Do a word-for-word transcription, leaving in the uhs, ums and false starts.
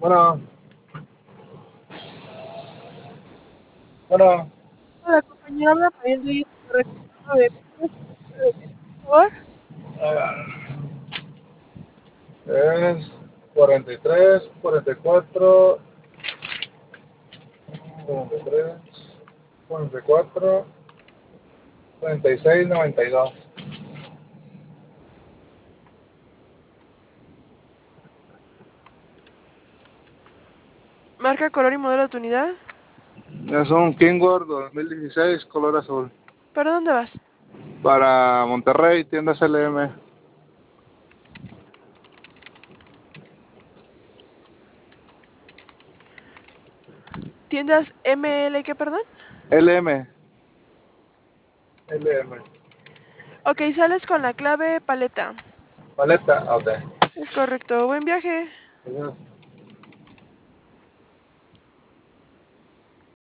Bueno, bueno, La compañía habla pidiendo y reclamo de por favor. es cuarenta y tres, cuarenta y cuatro, cuarenta y tres, cuarenta y cuatro, treinta y seis, noventa y dos. Marca, color y modelo de tu unidad. Es un Kingworth dos mil dieciséis, color azul. ¿Para dónde vas? Para Monterrey, tiendas L M. ¿Tiendas M L qué, perdón? L M. L M. Ok, sales con la clave paleta. Paleta, ok. Es correcto. Buen viaje. Adiós.